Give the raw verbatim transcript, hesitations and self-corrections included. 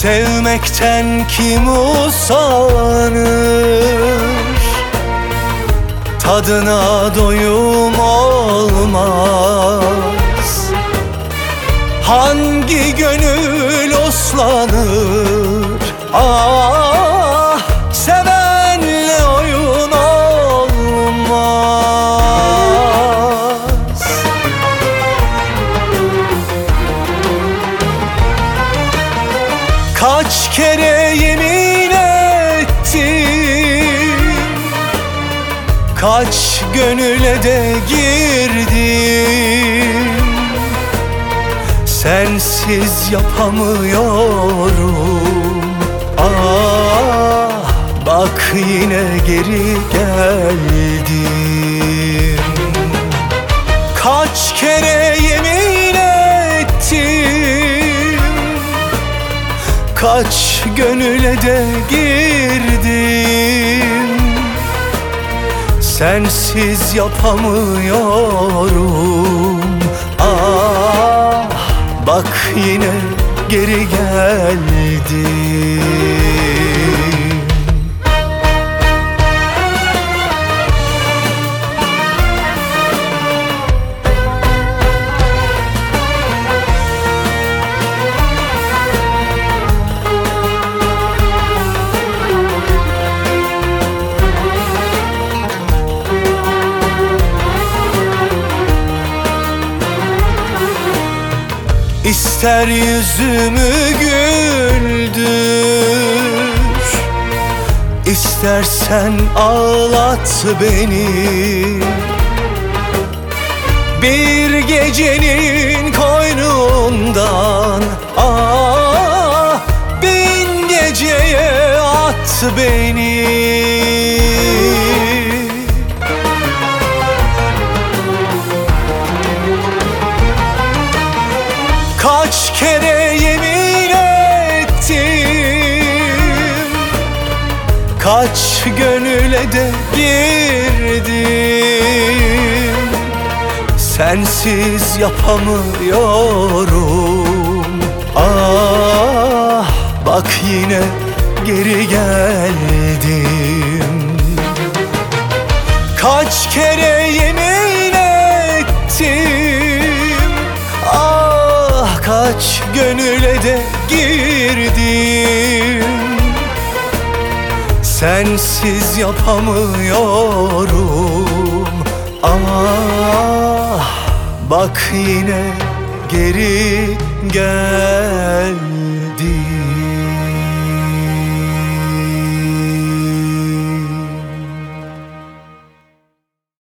Sevmekten kim usanır? Tadına doyum olmaz. Hangi gönül uslanır? Ah, sevenle oyun olmaz. Kaç kere yemin ettim, kaç gönüle de girdim. Sensiz yapamıyorum. Ah, bak yine geri geldim. Kaç kere yemin ettim, kaç gönüle de girdim. Sensiz yapamıyorum. Ah, bak yine geri geldim. İster yüzümü güldür, İstersen ağlat beni. Bir gecenin koynundan ah, bin geceye at beni. Kaç kere yemin ettim, kaç gönüle de girdim. Sensiz yapamıyorum. Ah, bak yine geri geldim. Kaç kere yemin ettim, ah, kaç gönüle de girdim. Sensiz yapamıyorum. Ah, bak yine geri gel.